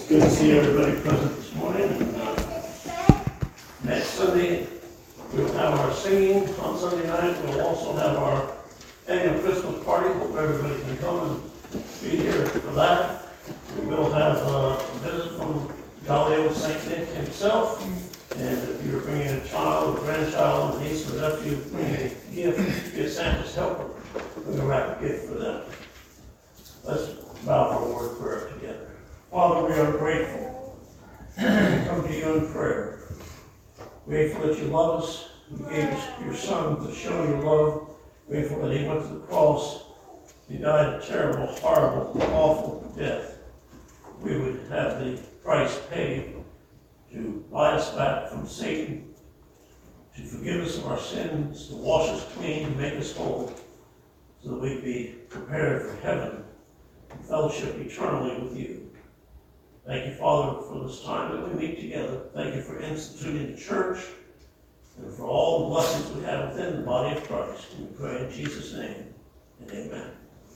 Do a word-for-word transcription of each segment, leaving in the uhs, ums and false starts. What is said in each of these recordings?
It's good to see everybody present this morning. Uh, next Sunday, we'll have our singing on Sunday night. We'll also have our annual Christmas party. Hope everybody can come and be here for that. We will have uh, a visit from jolly old Saint Nick himself. And if you're bringing a child, a grandchild, a niece, or nephew, bring a gift, be a Santa's helper. We're going to wrap a gift for them. Let's bow for a word of prayer together. Father, we are grateful to come to you in prayer. Grateful that you love us. You gave us your Son to show your love. Grateful that he went to the cross. He died a terrible, horrible, awful death. We would have the price paid to buy us back from Satan, to forgive us of our sins, to wash us clean, to make us whole, so that we'd be prepared for heaven and fellowship eternally with you. Thank you, Father, for this time that we meet together. Thank you for instituting the church and for all the blessings we have within the body of Christ. And we pray in Jesus' name, and amen.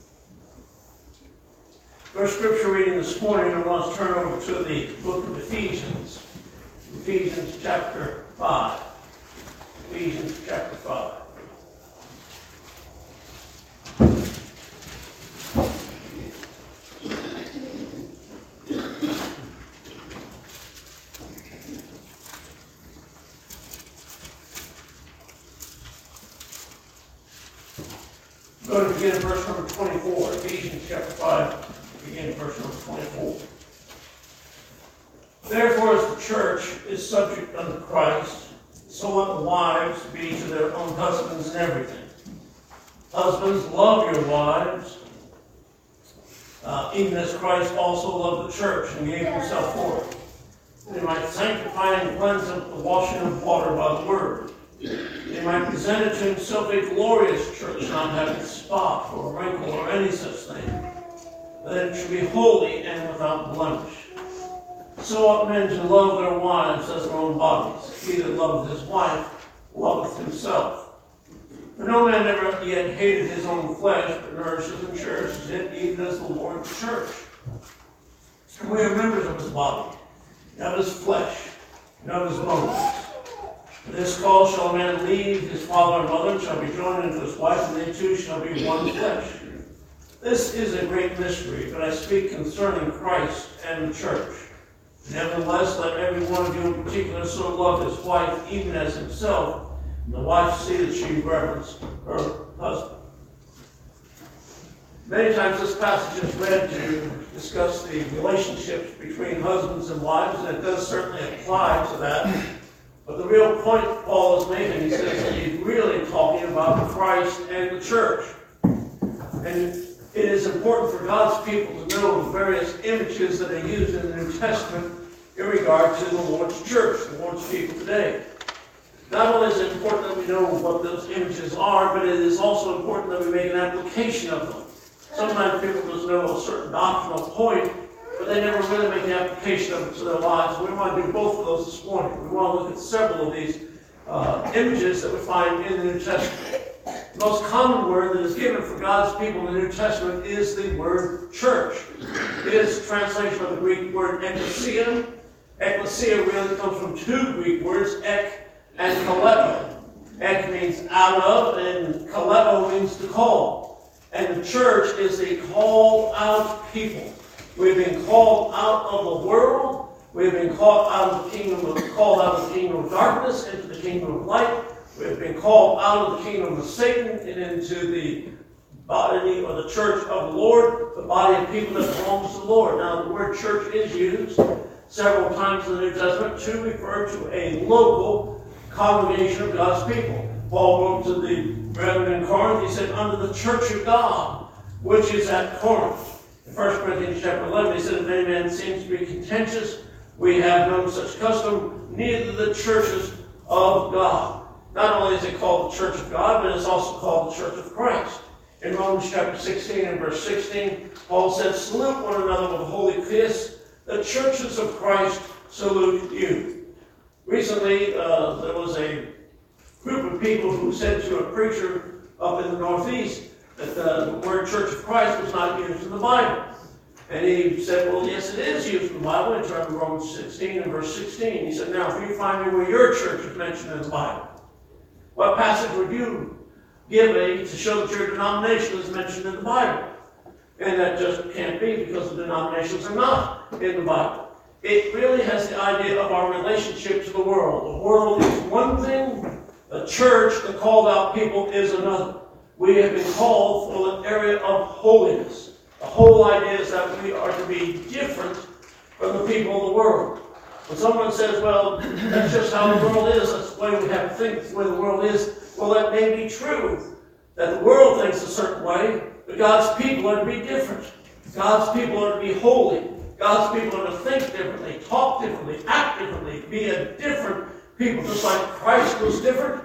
First scripture reading this morning, I want to turn over to the book of Ephesians. Ephesians chapter five. Ephesians chapter five. I'm going to begin at verse number twenty-four. Ephesians chapter five, begin at verse number twenty-four. Therefore, as the church is subject unto Christ, so let the wives be to their own husbands in everything. Husbands, love your wives, uh, even as Christ also loved the church and gave himself for it, that he might sanctify and cleanse it with the washing of water by the word. That he might present it to himself a glorious church, not having spot or wrinkle or any such thing, that it should be holy and without blemish. So ought men to love their wives as their own bodies. He that loveth his wife loveth himself. For no man ever yet hated his own flesh, but nourishes and cherishes it, even as the Lord the church. And we are members of his body, and of his flesh, and of his bones. For this cause shall a man leave his father and mother, and shall be joined unto his wife, and they two shall be one flesh. This is a great mystery, but I speak concerning Christ and the church. Nevertheless, let every one of you in particular so love his wife even as himself, and the wife see that she reverence her husband. Many times this passage is read to discuss the relationships between husbands and wives, and it does certainly apply to that. But the real point Paul is making, he says that he's really talking about Christ and the church. And it is important for God's people to know the various images that are used in the New Testament in regard to the Lord's church, the Lord's people today. Not only is it important that we know what those images are, but it is also important that we make an application of them. Sometimes people just know a certain doctrinal point, but they never really make an application of it to their lives. We want to do both of those this morning. We want to look at several of these uh, images that we find in the New Testament. The most common word that is given for God's people in the New Testament is the word church. It is a translation of the Greek word ekklesia. Ekklesia really comes from two Greek words, ek and kaleo. Ek means out of, and kaleo means to call. And the church is the called out people. We've been called out of the world. We've been called out of the kingdom of, called out of the kingdom of darkness into the kingdom of light. We've been called out of the kingdom of Satan and into the body or the church of the Lord, the body of people that belongs to the Lord. Now, the word church is used several times in the New Testament to refer to a local congregation of God's people. Paul wrote to the brethren in Corinth, he said, under the church of God, which is at Corinth. In First Corinthians chapter eleven, he said, if any man seems to be contentious, we have no such custom, neither the churches of God. Not only is it called the church of God, but it's also called the church of Christ. In Romans chapter sixteen and verse sixteen, Paul said, salute one another with a holy kiss. The churches of Christ salute you. Recently, uh, there was a group of people who said to a preacher up in the Northeast that the word Church of Christ was not used in the Bible. And he said, well, yes, it is used in the Bible. He turned to Romans sixteen and verse sixteen. He said, now, if you find me where your church is mentioned in the Bible, what passage would you give me to show that your denomination is mentioned in the Bible? And that just can't be, because the denominations are not in the Bible. It really has the idea of our relationship to the world. The world is one thing, the church, the called out people, is another. We have been called for an area of holiness. The whole idea is that we are to be different from the people of the world. When someone says, well, that's just how the world is, that's the way we have to think, that's the way the world is, well, that may be true, that the world thinks a certain way, but God's people are to be different. God's people are to be holy. God's people are to think differently, talk differently, act differently, be a different people. Just like Christ was different,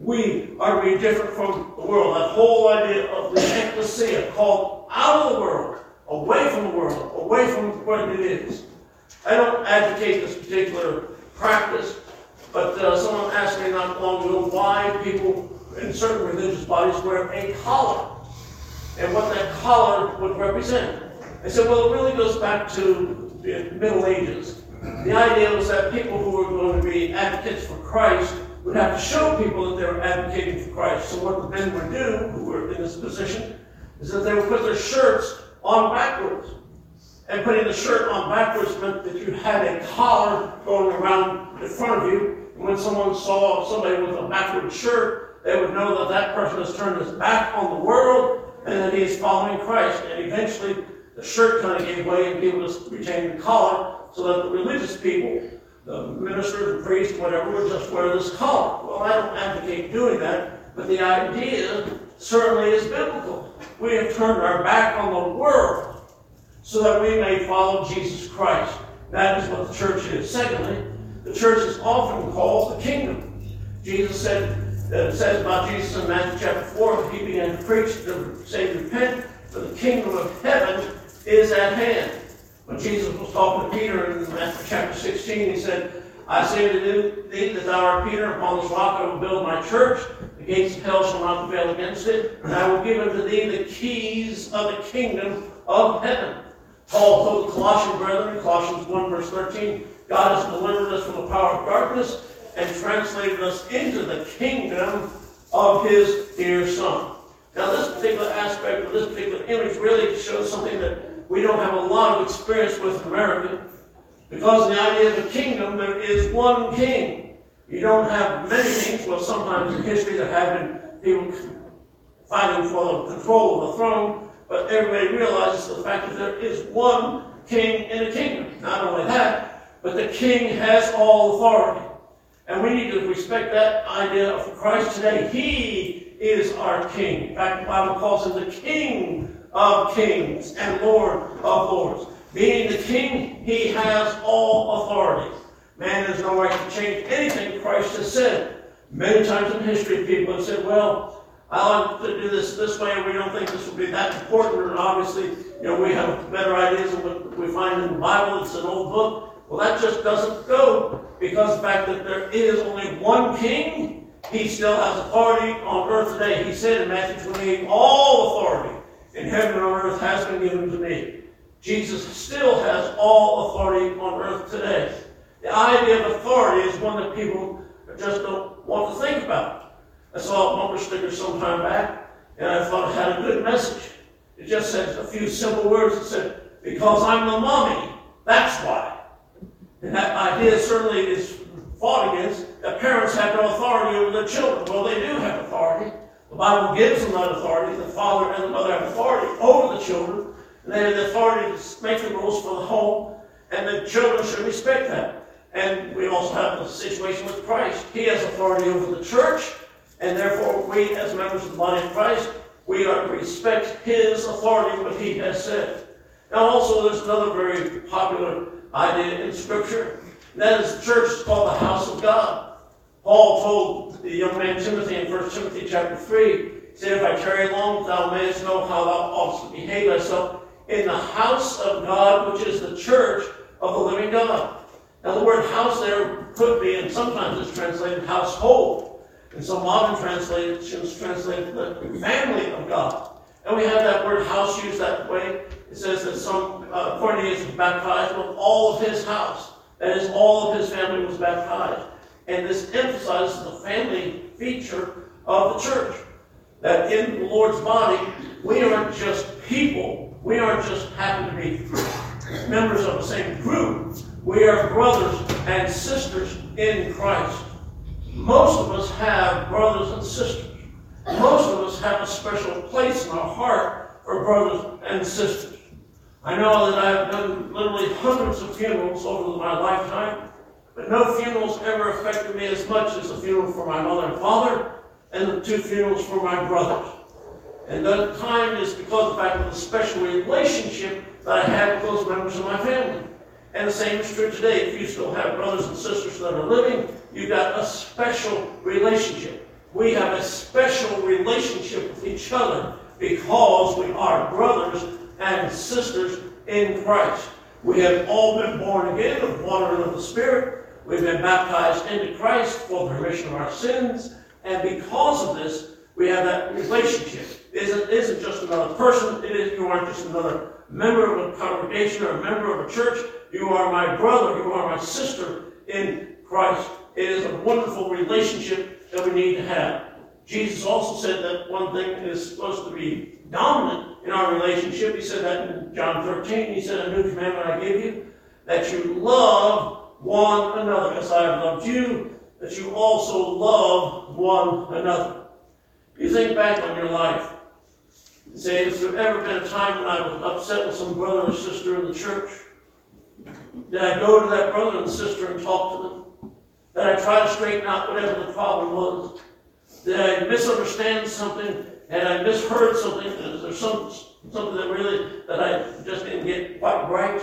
we are to be different from the world. That whole idea of the ecclesia, called out of the world, away from the world, away from what it is. I don't advocate this particular practice, but uh, someone asked me not long ago why people in certain religious bodies wear a collar and what that collar would represent. I said, well, it really goes back to the Middle Ages. The idea was that people who were going to be advocates for Christ would have to show people that they were advocating for Christ. So what the men would do, who were in this position, is that they would put their shirts on backwards. And putting the shirt on backwards meant that you had a collar going around in front of you. And when someone saw somebody with a backward shirt, they would know that that person has turned his back on the world and that he is following Christ. And eventually, the shirt kind of gave way and people just retained the collar, so that the religious people, the ministers, the priests, whatever, would just wear this collar. Well, I don't advocate doing that, but the idea certainly is biblical. We have turned our back on the world so that we may follow Jesus Christ. That is what the church is. Secondly, the church is often called the kingdom. Jesus said, uh, it says about Jesus in Matthew chapter four, that he began to preach, to say, repent, for the kingdom of heaven is at hand. When Jesus was talking to Peter in Matthew chapter sixteen, he said, I say to thee that thou art Peter, upon this rock I will build my church, the gates of hell shall not prevail against it, and I will give unto thee the keys of the kingdom of heaven. Paul told the Colossian brethren, Colossians one verse thirteen, God has delivered us from the power of darkness and translated us into the kingdom of his dear Son. Now this particular aspect of this particular image really shows something that we don't have a lot of experience with in America. Because in the idea of the kingdom, there is one king. You don't have many kings. Well, sometimes in history there have been people fighting for the control of the throne, but everybody realizes the fact that there is one king in a kingdom. Not only that, but the king has all authority. And we need to respect that idea of Christ today. He is our king. In fact, the Bible calls him the King of kings and Lord of lords. Being the king, he has all authority. Man has no right to change anything Christ has said. Many times in history, people have said, well, I like to do this this way, and we don't think this will be that important, and obviously, you know, we have better ideas than what we find in the Bible. It's an old book. Well, that just doesn't go, because the fact that there is only one king, he still has authority on earth today. He said in Matthew twenty-eight, all authority in heaven and on earth has been given to me. Jesus still has all authority on earth today. The idea of authority is one that people just don't want to think about. I saw a bumper sticker some time back, and I thought it had a good message. It just said a few simple words. It said, because I'm the mommy, that's why. And that idea certainly is fought against, that parents have no authority over their children. Well, they do have authority. The Bible gives them that authority. The father and the mother have authority over the children. And they have the authority to make the rules for the home. And the children should respect that. And we also have the situation with Christ. He has authority over the church. And therefore, we as members of the body of Christ, we are to respect his authority, what he has said. Now also, there's another very popular idea in Scripture. And that is the church is called the house of God. Paul told the young man Timothy in First Timothy chapter three, he said, if I tarry long, thou mayest know how thou oughtest to behave thyself in the house of God, which is the church of the living God. Now the word house there could be, and sometimes it's translated household. And some modern translations translate the family of God. And we have that word house used that way it says that some uh, Cornelius was baptized with all of his house. That is, all of his family was baptized. And this emphasizes the family feature of the church. That in the Lord's body, we aren't just people. We aren't just happen to be members of the same group. We are brothers and sisters in Christ. Most of us have brothers and sisters. Most of us have a special place in our heart for brothers and sisters. I know that I have done literally hundreds of funerals over my lifetime, but no funerals ever affected me as much as the funeral for my mother and father and the two funerals for my brothers. And that time is because of the fact of the special relationship that I had with those members of my family. And the same is true today. If you still have brothers and sisters that are living, you've got a special relationship. We have a special relationship with each other because we are brothers and sisters in Christ. We have all been born again of water and of the Spirit. We've been baptized into Christ for the remission of our sins. And because of this, we have that relationship. It isn't, it isn't just another person. It is, you aren't just another member of a congregation or a member of a church. You are my brother. You are my sister in Christ. It is a wonderful relationship that we need to have. Jesus also said that one thing is supposed to be dominant in our relationship. He said that in John thirteen. He said, a new commandment I give you, that you love one another as I have loved you, that you also love one another. You think back on your life and say, has there ever been a time when I was upset with some brother or sister in the church? Did I go to that brother and sister and talk to them? Did I try to straighten out whatever the problem was? Did I misunderstand something? Had I misheard something? Is there some, something that really, that I just didn't get quite right?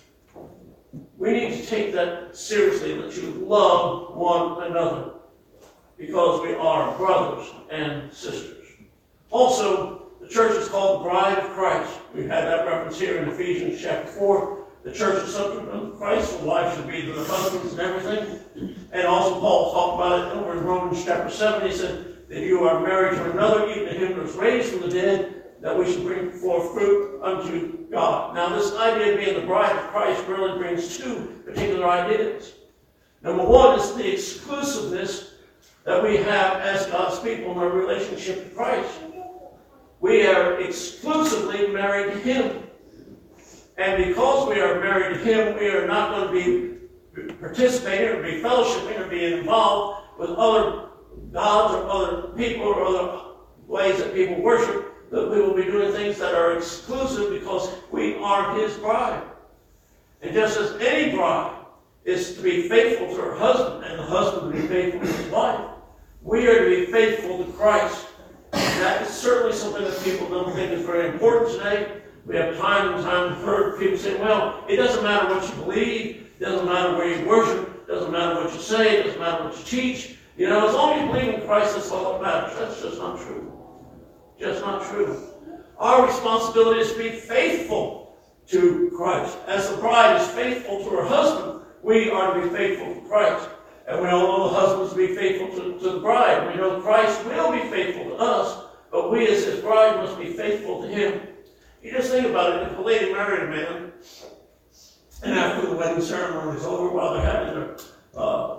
We need to take that seriously, that you love one another, because we are brothers and sisters. Also, the church is called the bride of Christ. We've had that reference here in Ephesians chapter four. The church is subject to Christ. The wives should be to the husbands and everything. And also Paul talked about it over in Romans chapter seven. He said that you are married to another, even to him who was raised from the dead, that we should bring forth fruit unto God. Now, this idea of being the bride of Christ really brings two particular ideas. Number one is the exclusiveness that we have as God's people in our relationship to Christ. We are exclusively married to him. And because we are married to him, we are not going to be participating or be fellowshipping or being involved with other gods or other people or other ways that people worship. That we will be doing things that are exclusive because we are his bride. And just as any bride is to be faithful to her husband and the husband to be faithful to his wife, we are to be faithful to Christ. And that is certainly something that people don't think is very important today. We have time and time heard people say, well, it doesn't matter what you believe, it doesn't matter where you worship, it doesn't matter what you say, it doesn't matter what you teach. You know, as long as you believe in Christ, that's all that matters. That's just not true. Just not true. Our responsibility is to be faithful to Christ. As the bride is faithful to her husband, we are to be faithful to Christ. And we all know the husbands to be faithful to, to the bride. We know Christ will be faithful to us, but we as his bride must be faithful to him. You just think about it. If a lady married a man, and after the wedding ceremony is over, while they're having their uh,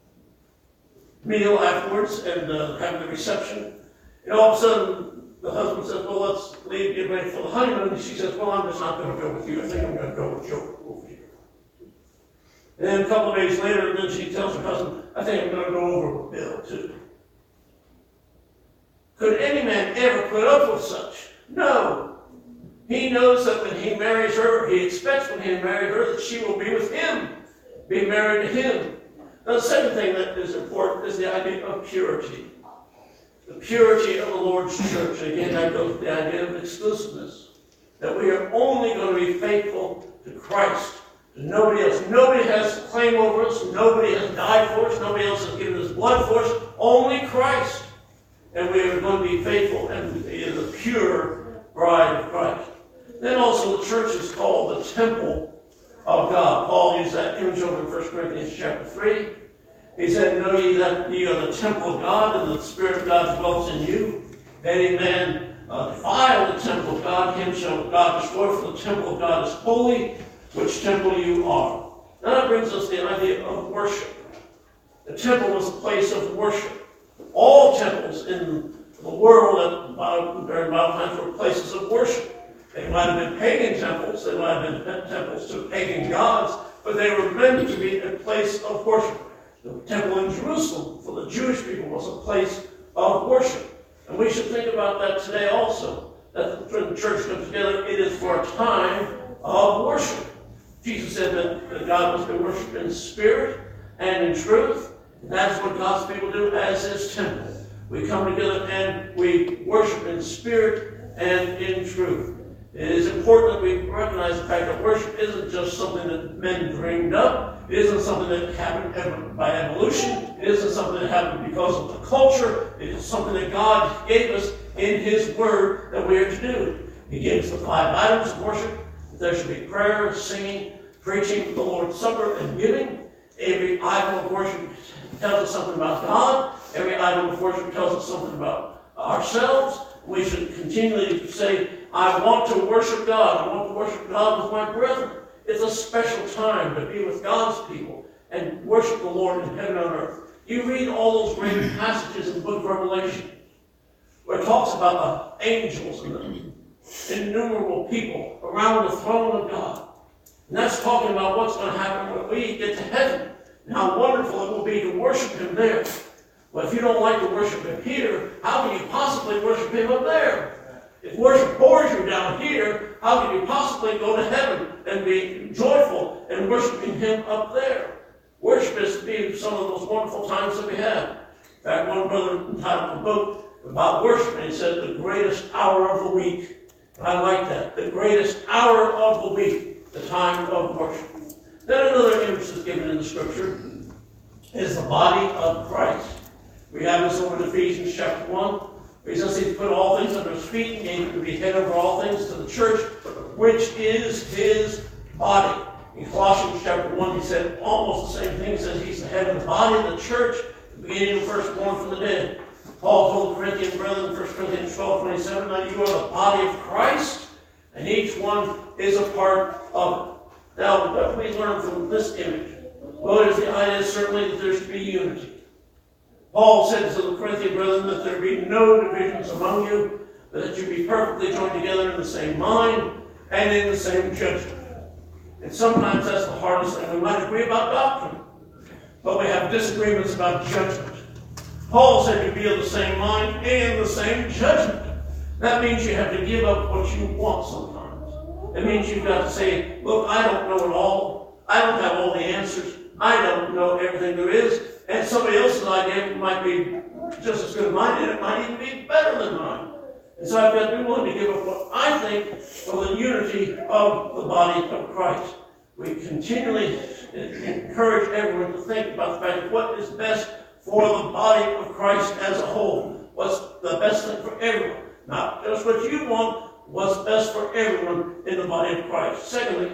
meal afterwards and uh, having the reception, and all of a sudden the husband says, well, let's leave, get ready for the honeymoon. And she says, well, I'm just not going to go with you. I think I'm going to go with Joe over here. And then a couple of days later, then she tells her husband, I think I'm going to go over with Bill too. Could any man ever put up with such? No. He knows that when he marries her, he expects when he marries her that she will be with him, be married to him. Now, the second thing that is important is the idea of purity. The purity of the Lord's church. And again, that goes with the idea of exclusiveness. That we are only going to be faithful to Christ. To nobody else. Nobody has claim over us. Nobody has died for us. Nobody else has given us blood for us. Only Christ. And we are going to be faithful and be the pure bride of Christ. Then also the church is called the temple of God. Paul used that image over in First Corinthians chapter three. He said, know ye that ye are the temple of God, and the Spirit of God dwells in you. If any man uh, defile the temple of God, him shall God destroy, for the temple of God is holy, which temple you are. Now that brings us the idea of worship. The temple was a place of worship. All temples in the world at Bible, during Bible times were places of worship. They might have been pagan temples, they might have been temples to pagan gods, but they were meant to be a place of worship. The temple in Jerusalem for the Jewish people was a place of worship. And we should think about that today also. That when the church comes together, it is for a time of worship. Jesus said that, that God must be worshipped in spirit and in truth. And that's what God's people do as his temple. We come together and we worship in spirit and in truth. It is important that we recognize the fact that worship isn't just something that men dreamed up. It isn't something that happened by evolution. It isn't something that happened because of the culture. It is something that God gave us in his word that we are to do. He gave us the five items of worship. There should be prayer, singing, preaching, the Lord's Supper, and giving. Every item of worship tells us something about God. Every item of worship tells us something about ourselves. We should continually say, I want to worship God. I want to worship God with my brethren. It's a special time to be with God's people and worship the Lord in heaven and earth. You read all those great passages in the book of Revelation where it talks about the angels and the innumerable people around the throne of God. And that's talking about what's going to happen when we get to heaven and how wonderful it will be to worship him there. But if you don't like to worship him here, how can you possibly worship him up there? If worship bores you down here, how can you possibly go to heaven and be joyful and worshiping him up there? Worship is to be some of those wonderful times that we have. In fact, one brother entitled a book about worship, and he said, the greatest hour of the week. And I like that. The greatest hour of the week, the time of worship. Then another image that's given in the scripture is the body of Christ. We have this over in Ephesians chapter one. He says he put all things under his feet and gave him to be head over all things to the church, which is his body. In Colossians chapter one, he said almost the same thing. He says he's the head of the body of the church, the beginning of the firstborn from the dead. Paul told the Corinthian brethren in First Corinthians twelve twenty-seven, that you are the body of Christ, and each one is a part of it. Now, what do we learn from this image? Well, there's the idea certainly that there's to be unity. Paul said to the Corinthian brethren that there be no divisions among you, but that you be perfectly joined together in the same mind and in the same judgment. And sometimes that's the hardest thing. We might agree about doctrine, but we have disagreements about judgment. Paul said you be of the same mind and the same judgment. That means you have to give up what you want sometimes. It means you've got to say, look, I don't know it all. I don't have all the answers. I don't know everything there is. And somebody else's idea might be just as good as mine, and it might even be better than mine. And so I've got to be willing to give up what I think for the unity of the body of Christ. We continually encourage everyone to think about the fact of what is best for the body of Christ as a whole. What's the best thing for everyone? Not just what you want, what's best for everyone in the body of Christ. Secondly,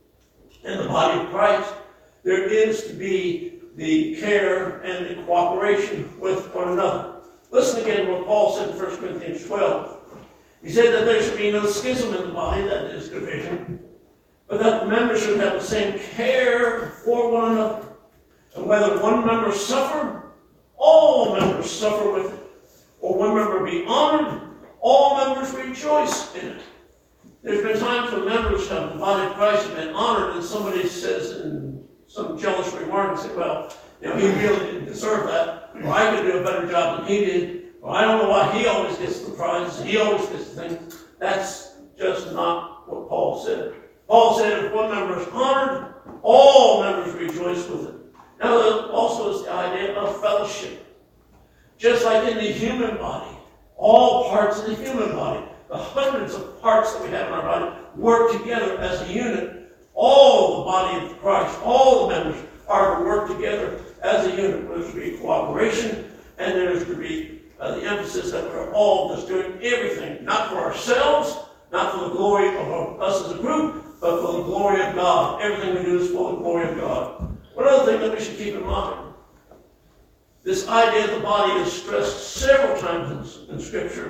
in the body of Christ, there is to be the care and the cooperation with one another. Listen again to what Paul said in First Corinthians twelve. He said that there should be no schism in the body, that is division, but that the members should have the same care for one another. And whether one member suffer, all members suffer with it. Or one member be honored, all members rejoice in it. There's been times when members of the body of Christ have been honored, and somebody says in some jealous remark and say, well, you know, he really didn't deserve that, or I could do a better job than he did, or I don't know why he always gets the prize, he always gets the thing. That's just not what Paul said. Paul said if one member is honored, all members rejoice with it. Now, there also is the idea of fellowship. Just like in the human body, all parts of the human body, the hundreds of parts that we have in our body, work together as a unit. All the body of Christ, all the members are to work together as a unit. There's to be cooperation, and there's to be uh, the emphasis that we're all just doing everything, not for ourselves, not for the glory of our, us as a group, but for the glory of God. Everything we do is for the glory of God. One other thing that we should keep in mind, this idea of the body is stressed several times in, in Scripture,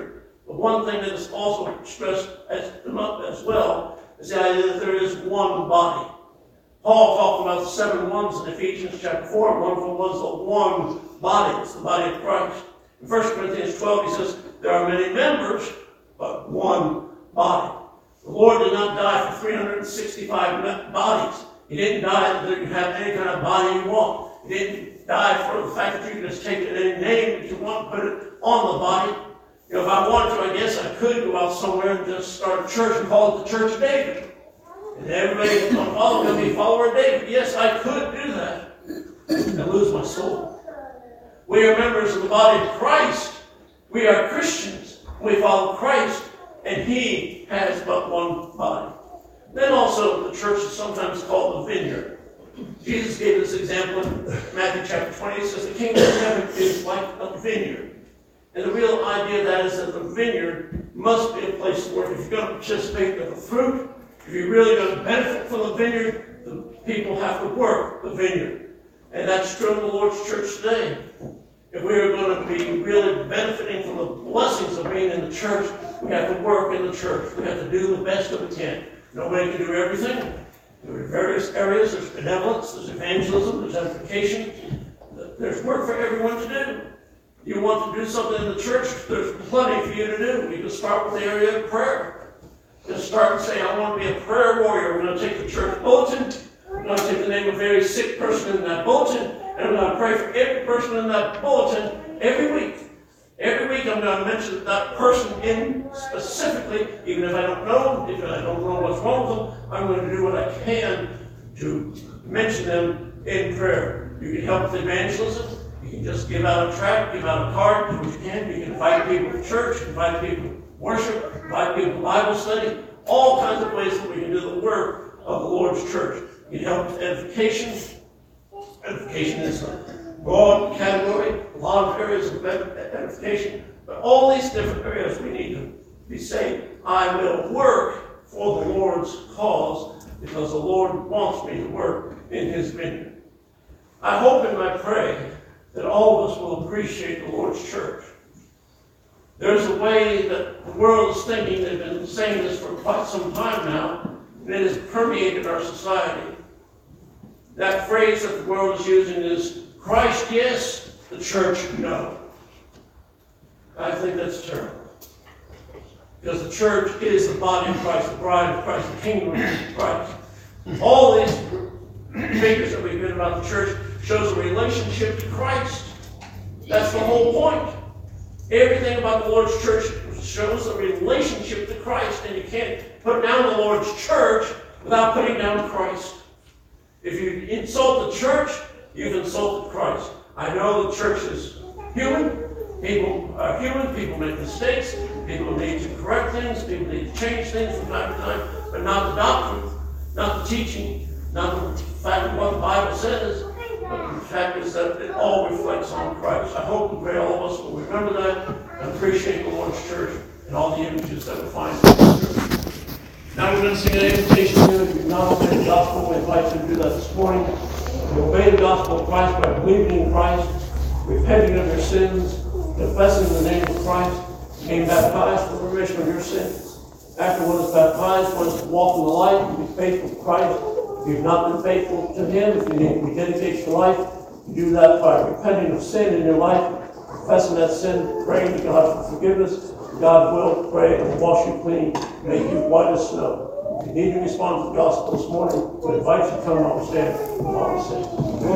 But one thing that is also stressed as, as well is the idea that there is one body. Paul talked about the seven ones in Ephesians chapter four. One of them was the one body. It's the body of Christ. In First Corinthians twelve, he says, there are many members, but one body. The Lord did not die for three hundred sixty-five bodies. He didn't die that you have any kind of body you want. He didn't die for the fact that you can just take any name that you want and put it on the body. You know, if I wanted to, I guess I could go out somewhere and just start a church and call it the Church of David. And everybody that's going to follow me will be a follower of David. Yes, I could do that and lose my soul. We are members of the body of Christ. We are Christians. We follow Christ, and He has but one body. Then also, the church is sometimes called the vineyard. Jesus gave this example in Matthew chapter twenty. He says, the kingdom of heaven is like a vineyard. And the real idea of that is that the vineyard must be a place where if you're going to participate in the fruit, if you're really going to benefit from the vineyard, the people have to work the vineyard. And that's true in the Lord's church today. If we are going to be really benefiting from the blessings of being in the church, we have to work in the church. We have to do the best that we can. Nobody can do everything. There are various areas. There's benevolence, there's evangelism, there's edification. There's work for everyone to do. You want to do something in the church, there's plenty for you to do. You can start with the area of prayer. Just start and say, I want to be a prayer warrior. I'm going to take the church bulletin. I'm going to take the name of a very sick person in that bulletin, and I'm going to pray for every person in that bulletin every week. Every week I'm going to mention that person in specifically, even if I don't know, if I don't know what's wrong with them, I'm going to do what I can to mention them in prayer. You can help with evangelism. You can just give out a tract, give out a card, do what you can. You can invite people to church, invite people to worship, invite people to Bible study. All kinds of ways that we can do the work of the Lord's church. You can help with edification. Edification is a broad category, a lot of areas of edification. But all these different areas we need to be saying, I will work for the Lord's cause because the Lord wants me to work in His vineyard. I hope and I pray that all of us will appreciate the Lord's church. There's a way that the world is thinking. They've been saying this for quite some time now, and it has permeated our society. That phrase that the world is using is, Christ, yes, the church, no. I think that's terrible. Because the church is the body of Christ, the bride of Christ, the kingdom of Christ. All these figures that we've been about the church shows a relationship to Christ. That's the whole point. Everything about the Lord's church shows a relationship to Christ, and you can't put down the Lord's church without putting down Christ. If you insult the church, you've insulted Christ. I know the church is human. People are human. People make mistakes. People need to correct things. People need to change things from time to time. But not the doctrine, not the teaching, not the fact of what the Bible says. But the fact is that it all reflects on Christ. I hope and pray all of us will remember that and appreciate the Lord's church and all the images that we find in the church. Now we're going to sing an invitation here. If you've not obeyed the gospel, we invite you to do that this morning. You obey the gospel of Christ by believing in Christ, repenting of your sins, confessing the name of Christ, being baptized for the remission of your sins. After one is baptized, one is to walk in the light and be faithful to Christ. If you've not been faithful to Him, if you need to rededicate your life, you do that by repenting of sin in your life, confessing that sin, praying to God for forgiveness. God will pray and wash you clean, make you white as snow. If you need to respond to the gospel this morning, we invite you to come and stand while we sing.